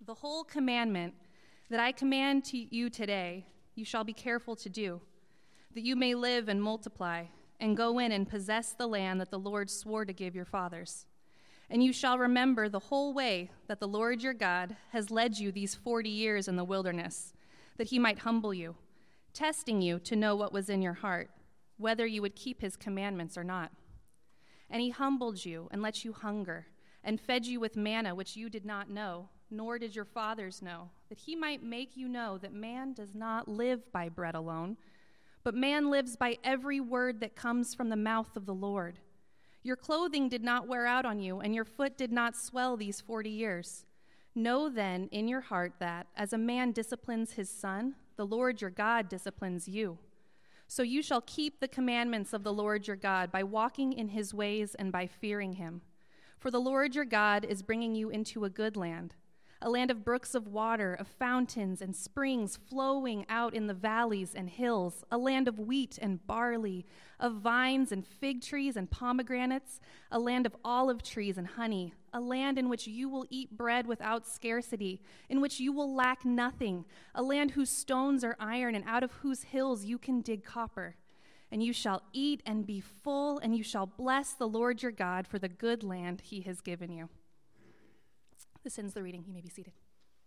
The whole commandment that I command to you today, you shall be careful to do, that you may live and multiply, and go in and possess the land that the Lord swore to give your fathers. And you shall remember the whole way that the Lord your God has led you these 40 years in the wilderness, that he might humble you, testing you to know what was in your heart, whether you would keep his commandments or not. And he humbled you and let you hunger, and fed you with manna which you did not know, nor did your fathers know, that he might make you know that man does not live by bread alone, but man lives by every word that comes from the mouth of the Lord. Your clothing did not wear out on you, and your foot did not swell these 40 years. Know then in your heart that, as a man disciplines his son, the Lord your God disciplines you. So you shall keep the commandments of the Lord your God by walking in his ways and by fearing him. For the Lord your God is bringing you into a good land, a land of brooks of water, of fountains and springs flowing out in the valleys and hills, a land of wheat and barley, of vines and fig trees and pomegranates, a land of olive trees and honey, a land in which you will eat bread without scarcity, in which you will lack nothing, a land whose stones are iron and out of whose hills you can dig copper. And you shall eat and be full, and you shall bless the Lord your God for the good land he has given you. This ends the reading. You may be seated.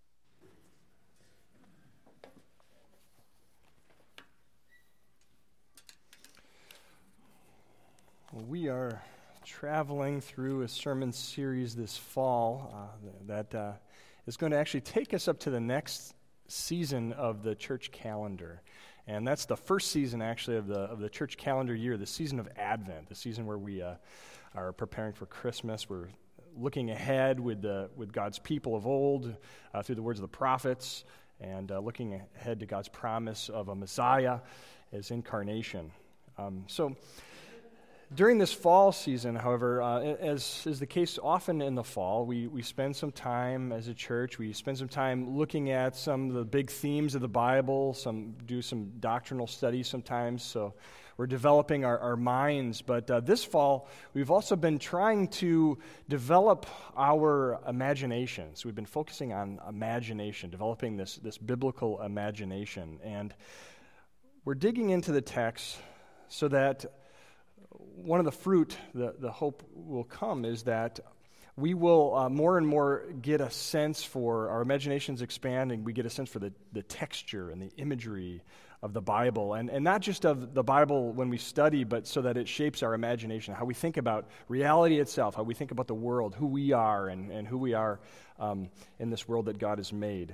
We are traveling through a sermon series this fall that is going to actually take us up to the next season of the church calendar. And that's the first season, actually, of the church calendar year, the season of Advent, the season where we are preparing for Christmas. We're looking ahead with God's people of old through the words of the prophets, and looking ahead to God's promise of a Messiah as incarnation. So during this fall season, however, as is the case often in the fall, we spend some time as a church, we spend some time looking at some of the big themes of the Bible, do some doctrinal studies sometimes, so we're developing our minds. But this fall, we've also been trying to develop our imaginations. We've been focusing on imagination, developing this biblical imagination. And we're digging into the text so that one of the fruit, the hope will come, is that we will more and more get a sense for, our imaginations expanding, we get a sense for the texture and the imagery of the Bible, and not just of the Bible when we study, but so that it shapes our imagination, how we think about reality itself, how we think about the world, who we are, and who we are in this world that God has made.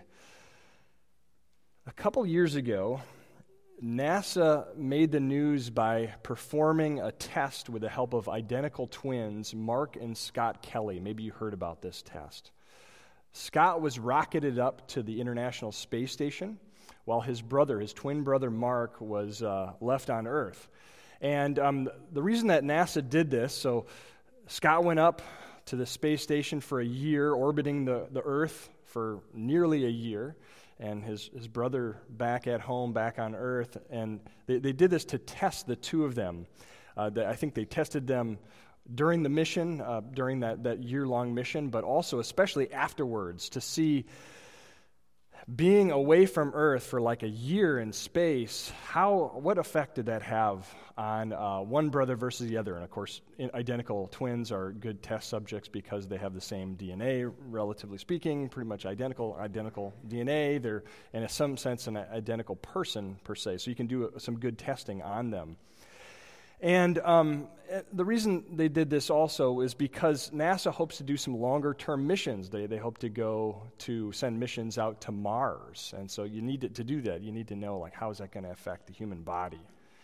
A couple years ago, NASA made the news by performing a test with the help of identical twins, Mark and Scott Kelly. Maybe you heard about this test. Scott was rocketed up to the International Space Station, while his twin brother Mark, was left on Earth. And the reason that NASA did this, so Scott went up to the space station for a year, orbiting the Earth for nearly a year, and his brother back at home, back on Earth, and they did this to test the two of them. I think they tested them during the mission, during that year-long mission, but also especially afterwards to see, being away from Earth for like a year in space, what effect did that have on one brother versus the other? And of course, identical twins are good test subjects because they have the same DNA, relatively speaking, pretty much identical DNA. They're, in some sense, an identical person, per se. So you can do some good testing on them. And the reason they did this also is because NASA hopes to do some longer-term missions. They hope to send missions out to Mars. And so you need to do that. You need to know, like, how is that going to affect the human body?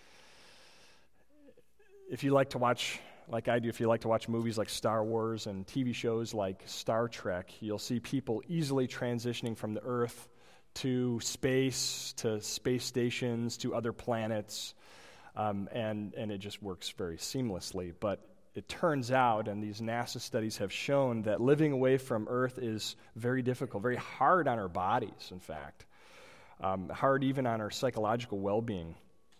If you like to watch, like I do, if you like to watch movies like Star Wars and TV shows like Star Trek, you'll see people easily transitioning from the Earth to space stations, to other planets. And it just works very seamlessly. But it turns out, and these NASA studies have shown, that living away from Earth is very difficult, very hard on our bodies, in fact. Hard even on our psychological well-being.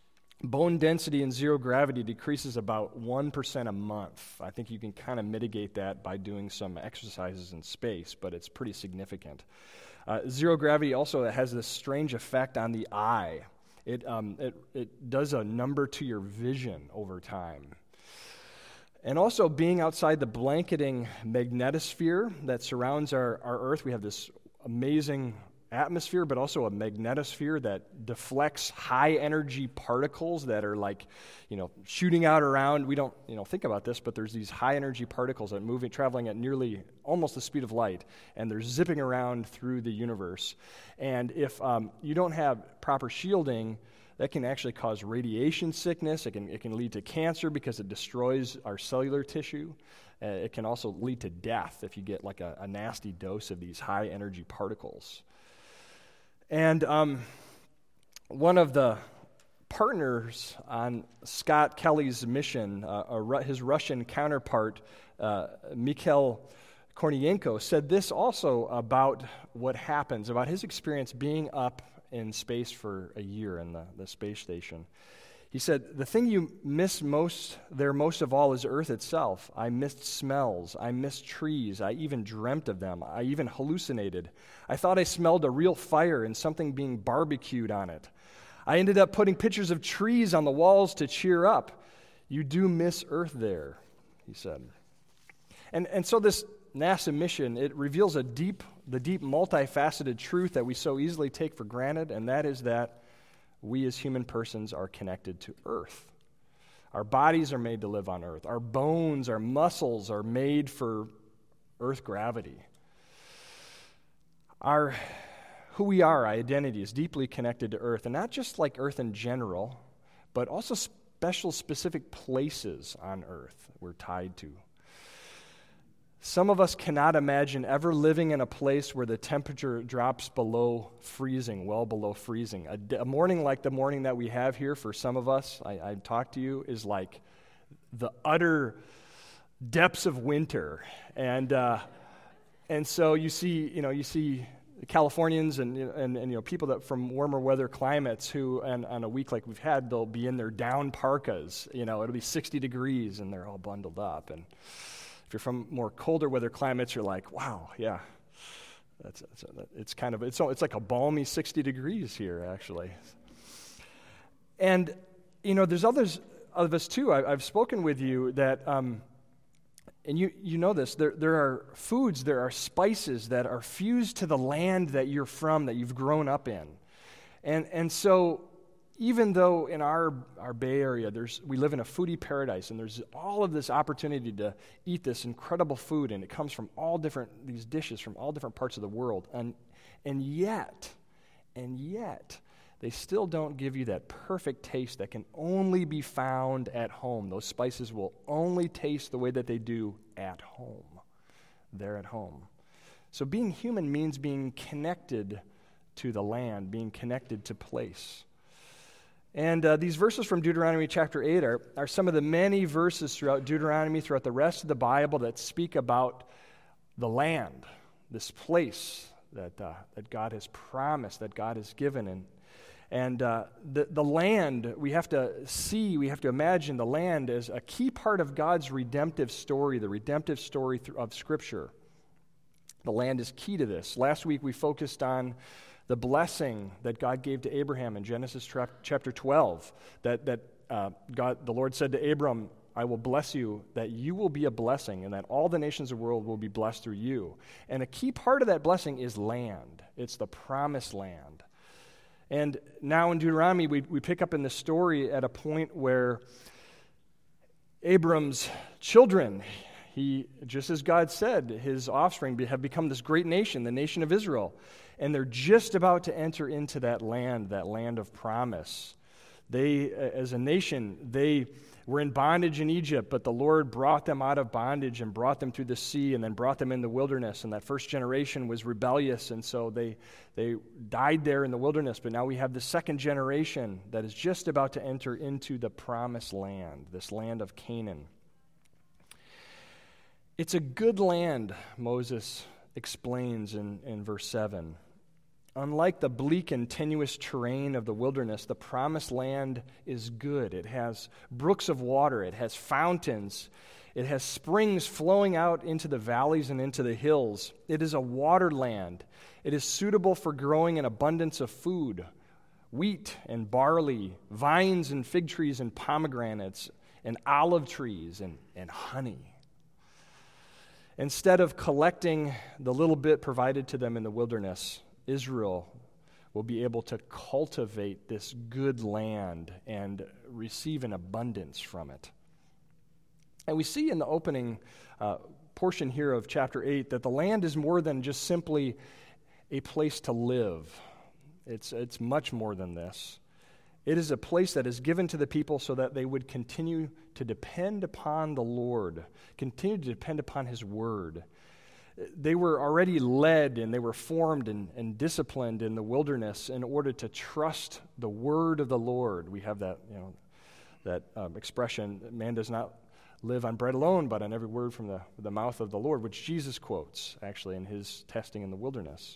bone density in zero gravity decreases about 1% a month. I think you can kind of mitigate that by doing some exercises in space, but it's pretty significant. Zero gravity also has this strange effect on the eye. It does a number to your vision over time. And also being outside the blanketing magnetosphere that surrounds our Earth, we have this amazing atmosphere, but also a magnetosphere that deflects high energy particles that are like, shooting out around. We don't, think about this, but there's these high energy particles that move, traveling at nearly almost the speed of light, and they're zipping around through the universe. And if you don't have proper shielding, that can actually cause radiation sickness. It can lead to cancer because it destroys our cellular tissue. It can also lead to death if you get like a nasty dose of these high energy particles. And one of the partners on Scott Kelly's mission, his Russian counterpart, Mikhail Kornienko, said this also about what happens, about his experience being up in space for a year in the space station. He said, "The thing you miss most of all is Earth itself. I missed smells. I missed trees. I even dreamt of them. I even hallucinated. I thought I smelled a real fire and something being barbecued on it. I ended up putting pictures of trees on the walls to cheer up. You do miss Earth there," he said. And so this NASA mission, it reveals the deep, multifaceted truth that we so easily take for granted, and that is that we as human persons are connected to Earth. Our bodies are made to live on Earth. Our bones, our muscles are made for Earth gravity. Who we are, our identity, is deeply connected to Earth, and not just like Earth in general, but also specific places on Earth we're tied to. Some of us cannot imagine ever living in a place where the temperature drops below freezing, well below freezing. A morning like the morning that we have here for some of us, I talk to you, is like the utter depths of winter. And so you see Californians and people that from warmer weather climates who, on a week like we've had, they'll be in their down parkas. It'll be 60 degrees and they're all bundled up. And if you're from more colder weather climates, you're like, wow, yeah, it's like a balmy 60 degrees here, actually. And there's others of us too. I've spoken with you that, and you know this. There are foods, there are spices that are fused to the land that you're from, that you've grown up in, and so. Even though in our Bay Area, we live in a foodie paradise, and there's all of this opportunity to eat this incredible food, and it comes from these dishes from all different parts of the world, and yet, they still don't give you that perfect taste that can only be found at home. Those spices will only taste the way that they do at home. They're at home. So being human means being connected to the land, being connected to place. And these verses from Deuteronomy chapter 8 are some of the many verses throughout Deuteronomy, throughout the rest of the Bible, that speak about the land, this place that God has promised, that God has given. And the land, we have to imagine the land as a key part of God's redemptive story, the redemptive story of Scripture. The land is key to this. Last week we focused on the blessing that God gave to Abraham in Genesis chapter 12, that the Lord said to Abram, "I will bless you, that you will be a blessing, and that all the nations of the world will be blessed through you." And a key part of that blessing is land. It's the promised land. And now in Deuteronomy, we pick up in the story at a point where Abram's children, just as God said, his offspring have become this great nation, the nation of Israel. And they're just about to enter into that land of promise. They, as a nation, they were in bondage in Egypt, but the Lord brought them out of bondage and brought them through the sea and then brought them in the wilderness. And that first generation was rebellious, and so they died there in the wilderness. But now we have the second generation that is just about to enter into the promised land, this land of Canaan. It's a good land, Moses explains in verse 7. Unlike the bleak and tenuous terrain of the wilderness, the promised land is good. It has brooks of water. It has fountains. It has springs flowing out into the valleys and into the hills. It is a water land. It is suitable for growing an abundance of food, wheat and barley, vines and fig trees and pomegranates and olive trees and honey. Instead of collecting the little bit provided to them in the wilderness, Israel will be able to cultivate this good land and receive an abundance from it. And we see in the opening portion here of chapter 8 that the land is more than just simply a place to live. It's much more than this. It is a place that is given to the people so that they would continue to depend upon the Lord, continue to depend upon His Word. They were already led and they were formed and disciplined in the wilderness in order to trust the word of the Lord. We have that, expression, man does not live on bread alone, but on every word from the mouth of the Lord, which Jesus quotes, actually, in his testing in the wilderness.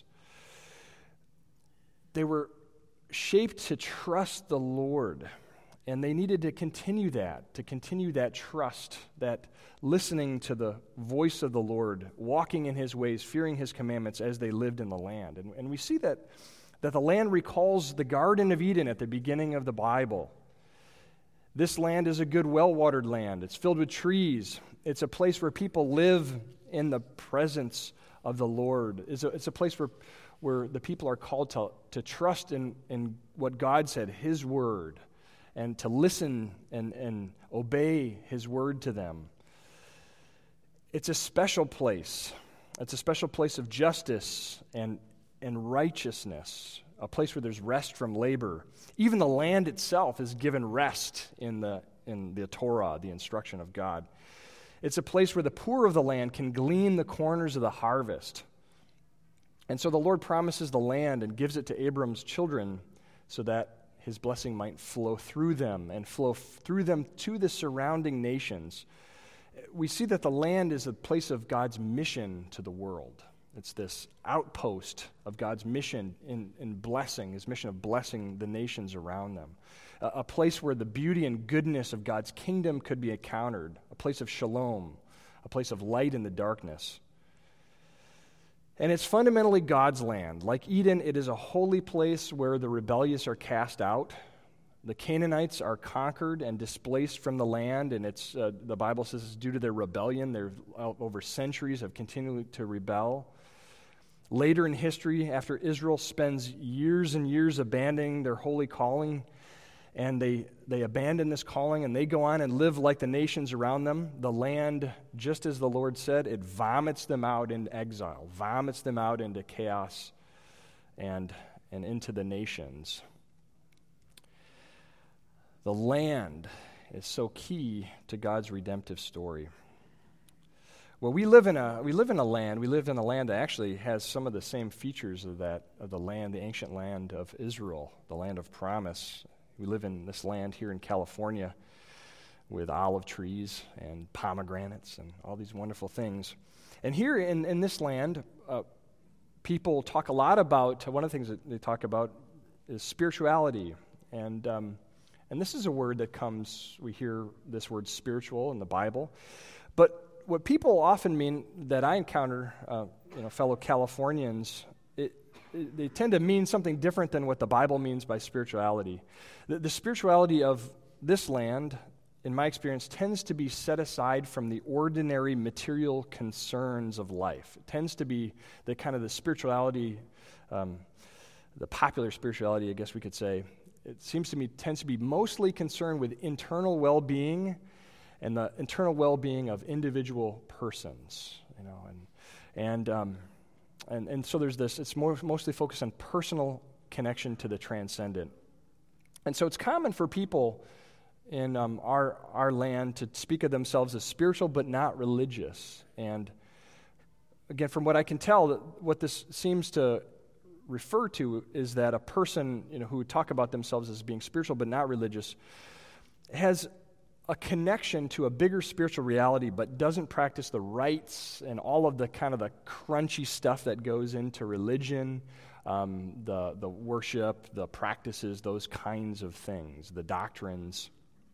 They were shaped to trust the Lord, and they needed to continue that trust, that listening to the voice of the Lord, walking in His ways, fearing His commandments as they lived in the land. And we see that the land recalls the Garden of Eden at the beginning of the Bible. This land is a good, well-watered land. It's filled with trees. It's a place where people live in the presence of the Lord. It's a place where the people are called to trust in what God said, His word, and to listen and obey His word to them. It's a special place. It's a special place of justice and righteousness, a place where there's rest from labor. Even the land itself is given rest in the Torah, the instruction of God. It's a place where the poor of the land can glean the corners of the harvest. And so the Lord promises the land and gives it to Abram's children so that His blessing might flow through them and flow through them to the surrounding nations. We see that the land is a place of God's mission to the world. It's this outpost of God's mission in blessing, His mission of blessing the nations around them. A place where the beauty and goodness of God's kingdom could be encountered. A place of shalom, a place of light in the darkness. And it's fundamentally God's land. Like Eden, it is a holy place where the rebellious are cast out. The Canaanites are conquered and displaced from the land, and it's the Bible says it's due to their rebellion. They're over centuries have continued to rebel. Later in history, after Israel spends years and years abandoning their holy calling, and they abandon this calling and they go on and live like the nations around them, the land, just as the Lord said, it vomits them out into exile, vomits them out into chaos and into the nations. The land is so key to God's redemptive story. Well, we live in a land that actually has some of the same features of the land, the ancient land of Israel, the land of promise. We live in this land here in California with olive trees and pomegranates and all these wonderful things. And here in this land, people talk a lot about, one of the things that they talk about is spirituality. And this is a word that we hear this word spiritual in the Bible. But what people often mean, that I encounter, fellow Californians, they tend to mean something different than what the Bible means by spirituality. The spirituality of this land, in my experience, tends to be set aside from the ordinary material concerns of life. It tends to be the kind of the spirituality, the popular spirituality, I guess we could say. It seems to me tends to be mostly concerned with internal well-being and the internal well-being of individual persons, and so there's this. It's mostly focused on personal connection to the transcendent, and so it's common for people in our land to speak of themselves as spiritual but not religious. And again, from what I can tell, what this seems to refer to is that a person who would talk about themselves as being spiritual but not religious has a connection to a bigger spiritual reality, but doesn't practice the rites and all of the kind of the crunchy stuff that goes into religion, the worship, the practices, those kinds of things, the doctrines.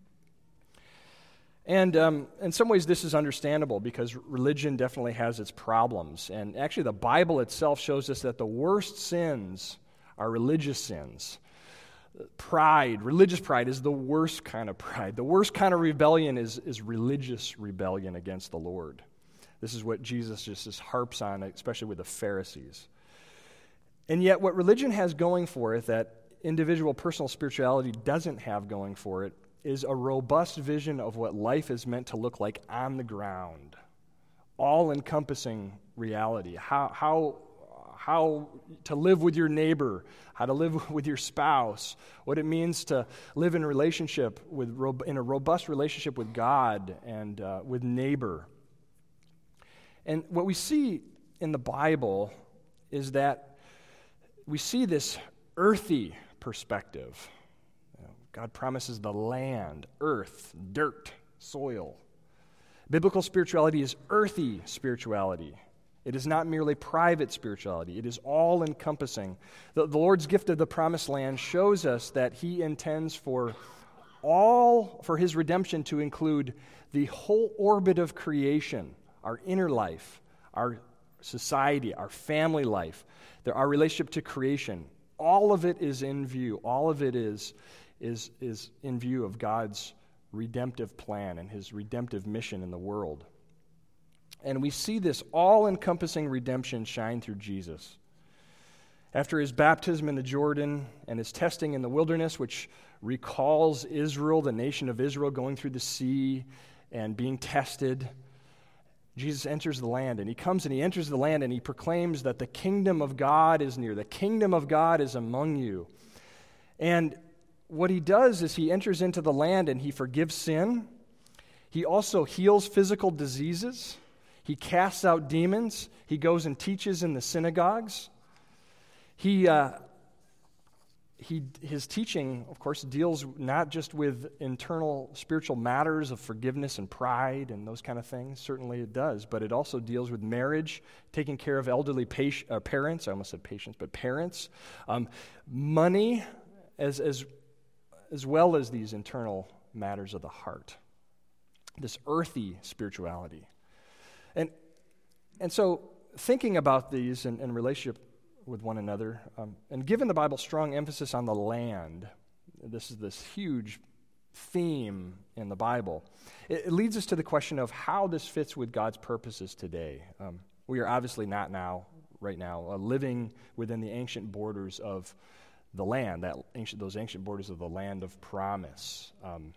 And in some ways this is understandable because religion definitely has its problems. And actually the Bible itself shows us that the worst sins are religious sins. Pride, religious pride is the worst kind of pride. The worst kind of rebellion is religious rebellion against the Lord. This is what Jesus just harps on, especially with the Pharisees. And yet what religion has going for it that individual personal spirituality doesn't have going for it is a robust vision of what life is meant to look like on the ground. All-encompassing reality. How to live with your neighbor, how to live with your spouse, what it means to live in a relationship in a robust relationship with God and with neighbor. And what we see in the Bible is that we see this earthy perspective. God promises the land, earth, dirt, soil. Biblical spirituality is earthy spirituality. It is not merely private spirituality. It is all-encompassing. The Lord's gift of the promised land shows us that He intends for His redemption to include the whole orbit of creation, our inner life, our society, our family life, our relationship to creation. All of it is in view. All of it is in view of God's redemptive plan and His redemptive mission in the world. And we see this all-encompassing redemption shine through Jesus. After His baptism in the Jordan and His testing in the wilderness, which recalls Israel, the nation of Israel, going through the sea and being tested, Jesus enters the land, and He comes and He enters the land and He proclaims that the kingdom of God is near. The kingdom of God is among you. And what He does is He enters into the land and He forgives sin. He also heals physical diseases. He casts out demons. He goes and teaches in the synagogues. His teaching, of course, deals not just with internal spiritual matters of forgiveness and pride and those kind of things. Certainly it does, but it also deals with marriage, taking care of elderly parents. I almost said patients, but parents. Money, as well as these internal matters of the heart. This earthy spirituality. And so thinking about these in relationship with one another, and given the Bible's strong emphasis on the land, this is this huge theme in the Bible, it leads us to the question of how this fits with God's purposes today. We are obviously not right now, living within the ancient borders of the land, those ancient borders of the land of promise.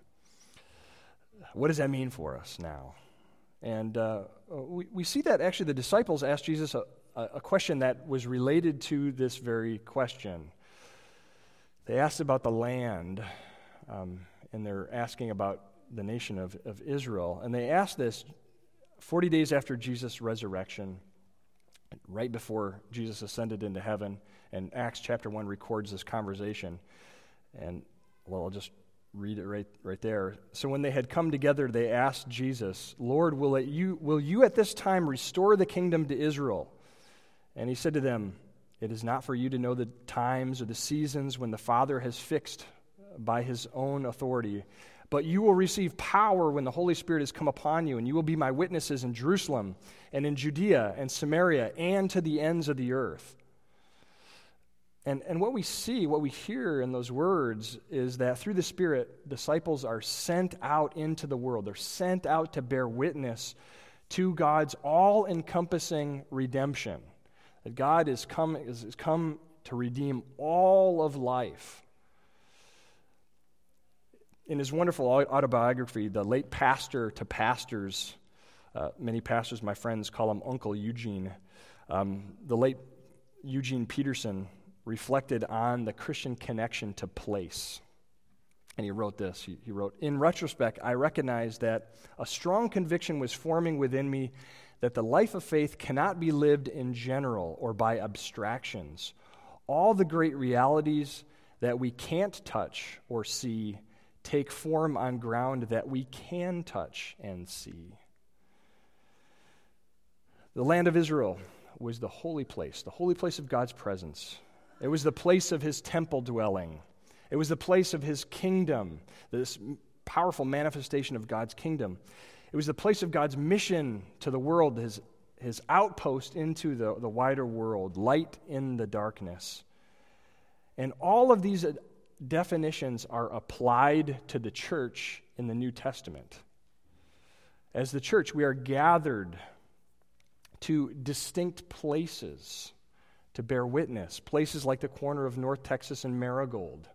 What does that mean for us now? And we see that actually the disciples asked Jesus a question that was related to this very question. They asked about the land, and they're asking about the nation of Israel. And they asked this 40 days after Jesus' resurrection, right before Jesus ascended into heaven. And Acts chapter 1 records this conversation. And, well, I'll just read it right there. So when they had come together, they asked Jesus, "Lord, will you at this time restore the kingdom to Israel?" And He said to them, "It is not for you to know the times or the seasons when the Father has fixed by His own authority, but you will receive power when the Holy Spirit has come upon you, and you will be my witnesses in Jerusalem and in Judea and Samaria and to the ends of the earth." And what we hear in those words is that through the Spirit, disciples are sent out into the world. They're sent out to bear witness to God's all-encompassing redemption. That God has come to redeem all of life. In his wonderful autobiography, the late pastor to pastors, many pastors, my friends, call him Uncle Eugene, the late Eugene Peterson reflected on the Christian connection to place. And he wrote this. He wrote, "In retrospect, I recognize that a strong conviction was forming within me that the life of faith cannot be lived in general or by abstractions. All the great realities that we can't touch or see take form on ground that we can touch and see." The land of Israel was the holy place of God's presence. It was the place of his temple dwelling. It was the place of his kingdom, this powerful manifestation of God's kingdom. It was the place of God's mission to the world, his outpost into the wider world, light in the darkness. And all of these definitions are applied to the church in the New Testament. As the church, we are gathered to distinct places to bear witness, places like the corner of North Texas and Marigold.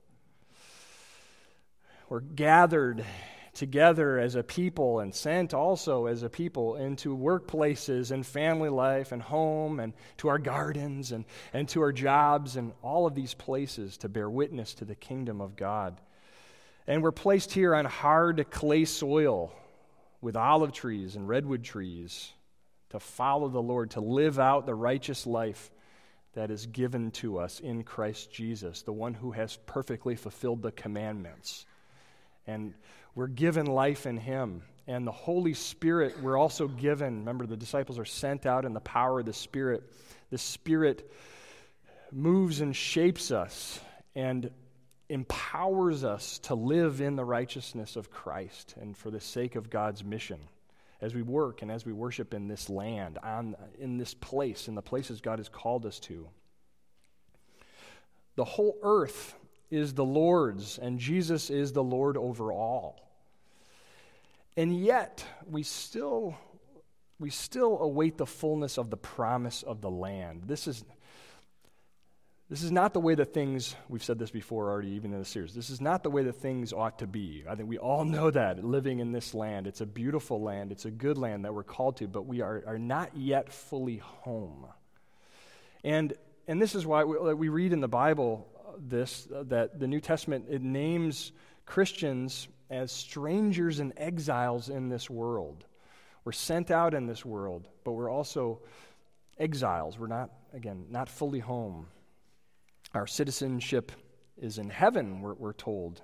We're gathered together as a people and sent also as a people into workplaces and family life and home and to our gardens and to our jobs and all of these places to bear witness to the kingdom of God. And we're placed here on hard clay soil with olive trees and redwood trees to follow the Lord, to live out the righteous life that is given to us in Christ Jesus, the one who has perfectly fulfilled the commandments. And we're given life in him. And the Holy Spirit, we're also given. Remember, the disciples are sent out in the power of the Spirit. The Spirit moves and shapes us and empowers us to live in the righteousness of Christ and for the sake of God's mission as we work and as we worship in this land, in this place, in the places God has called us to. The whole earth is the Lord's, and Jesus is the Lord over all. And yet, we still await the fullness of the promise of the land. This is not the way that things, we've said this before already, even in the series, this is not the way that things ought to be. I think we all know that, living in this land. It's a beautiful land. It's a good land that we're called to, but we are not yet fully home. And this is why we read in the Bible that the New Testament, it names Christians as strangers and exiles in this world. We're sent out in this world, but we're also exiles. We're not fully home. Our citizenship is in heaven, we're told.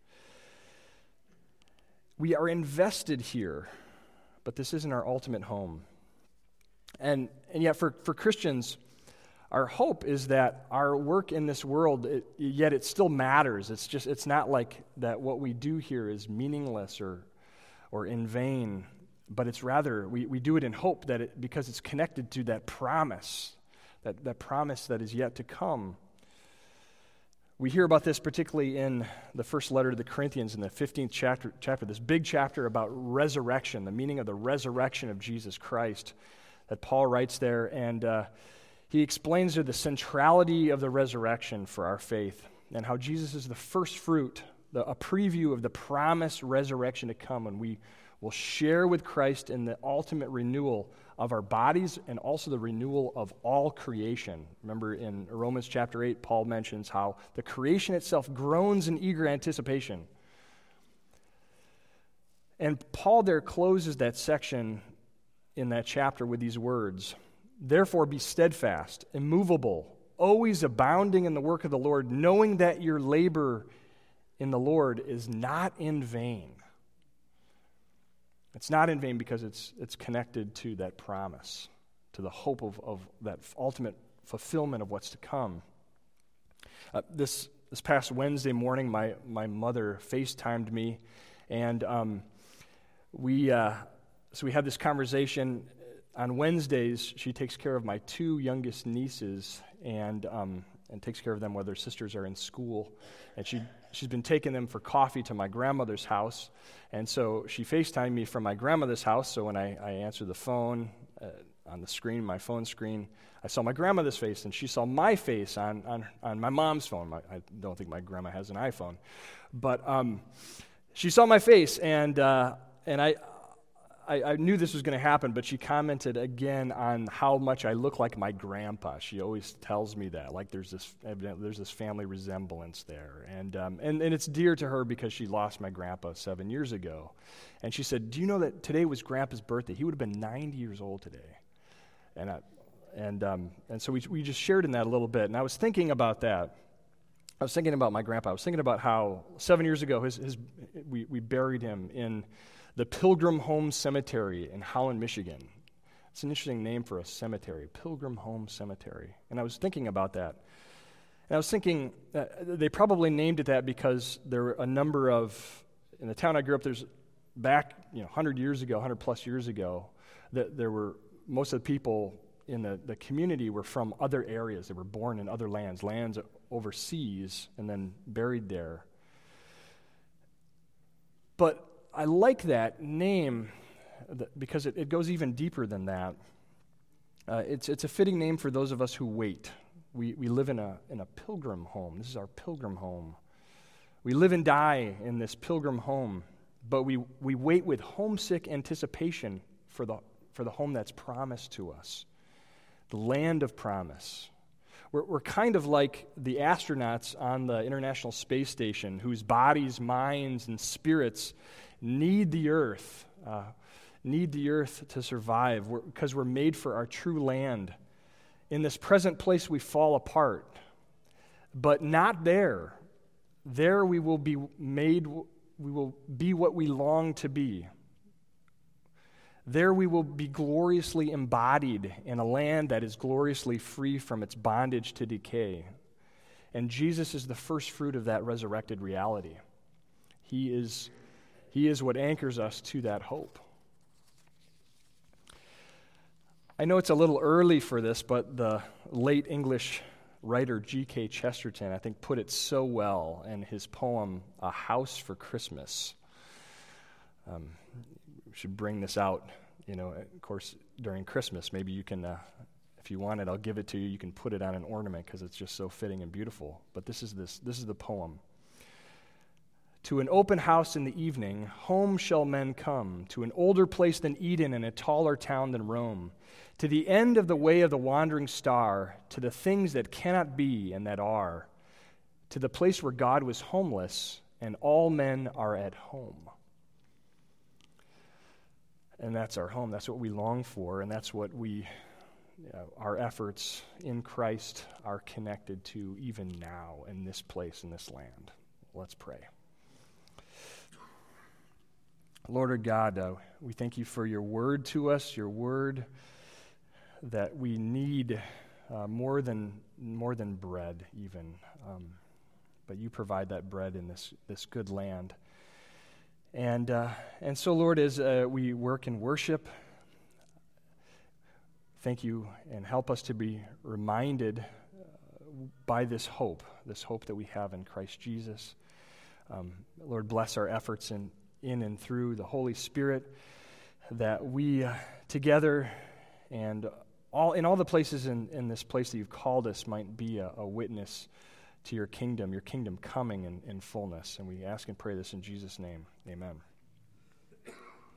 We are invested here, but this isn't our ultimate home. And yet for Christians, our hope is that our work in this world, yet it still matters. It's not like that what we do here is meaningless or in vain, but it's rather, we do it in hope that because it's connected to that promise, that promise that is yet to come. We hear about this particularly in the first letter to the Corinthians in the 15th chapter, this big chapter about resurrection, the meaning of the resurrection of Jesus Christ that Paul writes there, and he explains there the centrality of the resurrection for our faith and how Jesus is the first fruit, a preview of the promised resurrection to come, and we will share with Christ in the ultimate renewal of our bodies and also the renewal of all creation. Remember in Romans chapter 8, Paul mentions how the creation itself groans in eager anticipation. And Paul there closes that section in that chapter with these words, "Therefore be steadfast, immovable, always abounding in the work of the Lord, knowing that your labor in the Lord is not in vain." It's not in vain because it's connected to that promise, to the hope of that ultimate fulfillment of what's to come. This past Wednesday morning, my mother FaceTimed me, and we had this conversation. On Wednesdays, she takes care of my two youngest nieces and takes care of them while their sisters are in school. And she's been taking them for coffee to my grandmother's house. And so she FaceTimed me from my grandmother's house. So when I answered the phone on the screen, my phone screen, I saw my grandmother's face, and she saw my face on my mom's phone. I don't think my grandma has an iPhone. But she saw my face, and I knew this was going to happen, but she commented again on how much I look like my grandpa. She always tells me that, like there's this family resemblance there, and it's dear to her because she lost my grandpa 7 years ago. And she said, "Do you know that today was Grandpa's birthday? He would have been 90 years old today." And so we just shared in that a little bit, and I was thinking about that. I was thinking about my grandpa. I was thinking about how 7 years ago we buried him in the Pilgrim Home Cemetery in Holland, Michigan. It's an interesting name for a cemetery, Pilgrim Home Cemetery. And I was thinking about that. And I was thinking, they probably named it that because there were a number of, in the town I grew up, there's back 100 years ago, 100 plus years ago, that there were, most of the people in the community were from other areas. They were born in other lands overseas, and then buried there. But I like that name because it goes even deeper than that. It's a fitting name for those of us who wait. We live in a pilgrim home. This is our pilgrim home. We live and die in this pilgrim home, but we wait with homesick anticipation for the home that's promised to us, the land of promise. We're kind of like the astronauts on the International Space Station whose bodies, minds, and spirits need the earth to survive because we're made for our true land. In this present place we fall apart, but not there. There we will be what we long to be. There we will be gloriously embodied in a land that is gloriously free from its bondage to decay. And Jesus is the first fruit of that resurrected reality. He is what anchors us to that hope. I know it's a little early for this, but the late English writer G.K. Chesterton, I think, put it so well in his poem, A House for Christmas. We should bring this out, of course, during Christmas. Maybe you can, if you want it, I'll give it to you. You can put it on an ornament because it's just so fitting and beautiful. But this is the poem. To an open house in the evening, home shall men come, to an older place than Eden and a taller town than Rome, to the end of the way of the wandering star, to the things that cannot be and that are, to the place where God was homeless and all men are at home. And that's our home. That's what we long for, and that's what our efforts in Christ are connected to even now in this place, in this land. Let's pray. Lord our God, we thank you for your word to us, your word that we need more than bread even. But you provide that bread in this good land. And so, Lord, as we work in worship, thank you and help us to be reminded by this hope that we have in Christ Jesus. Lord, bless our efforts in and through the Holy Spirit, that we together and in all the places in this place that you've called us might be a witness to your kingdom coming in fullness. And we ask and pray this in Jesus' name. Amen.